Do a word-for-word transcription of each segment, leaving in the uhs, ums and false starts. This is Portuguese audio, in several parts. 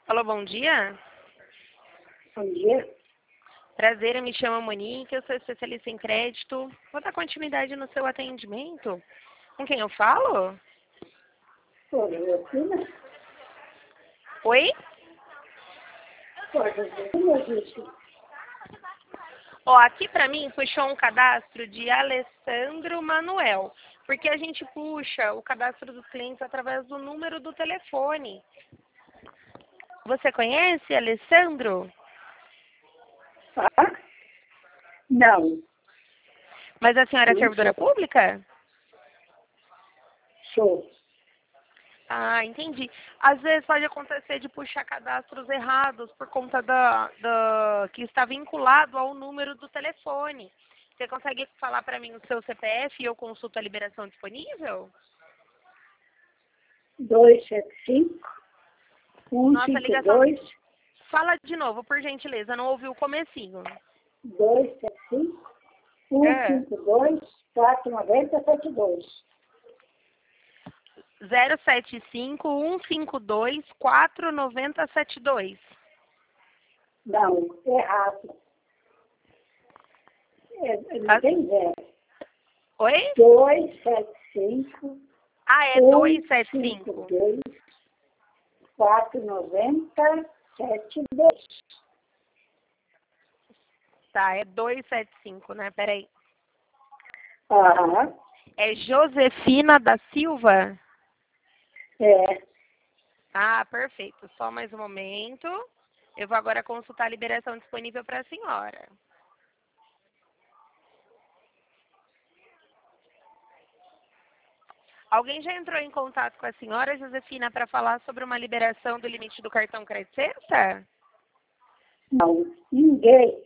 Alô, bom dia. Bom dia. Prazer, eu me chamo Monique, eu sou especialista em crédito. Vou dar continuidade no seu atendimento. Com quem eu falo? Sou Josefina. Oi? Sou Josefina, disse. Ó, aqui pra mim puxou um cadastro de Alessandro Manuel, porque a gente puxa o cadastro dos clientes através do número do telefone. Você conhece Alessandro? Ah? Não, Mas a senhora é não servidora sou. pública? Sou. Ah, entendi. Às vezes pode acontecer de puxar cadastros errados por conta da, da que está vinculado ao número do telefone. Você consegue falar para mim o seu C P F e eu consulto a liberação disponível? dois sete cinco, um Nossa, cinco ligação. dois, Fala de novo, por gentileza, não ouvi o comecinho. dois sete cinco, um É. cinco dois, quatro nove zero sete dois. zero sete cinco, um cinco dois, quatro nove zero sete dois. Não, errado. É, não Ah, tem zero. oi? dois sete cinco, Ah, é um dois sete cinco cinco. dois, quatro nove zero sete dois. Tá, é dois sete cinco, né? Peraí. Ah, É Josefina da Silva? é. Ah, perfeito. Só mais um momento. Eu vou agora consultar a liberação disponível para a senhora. Alguém já entrou em contato com a senhora, Josefina, para falar sobre uma liberação do limite do cartão Crédito Sexta? Não, ninguém.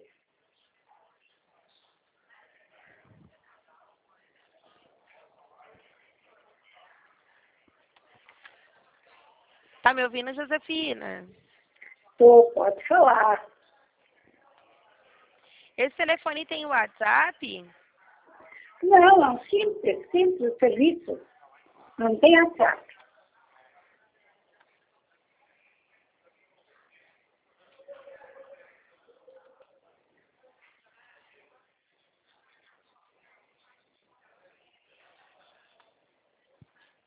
Tá me ouvindo, Josefina? Tô, pode falar. Esse telefone tem WhatsApp? Não, é um simples, simples serviço. Não tem atraso.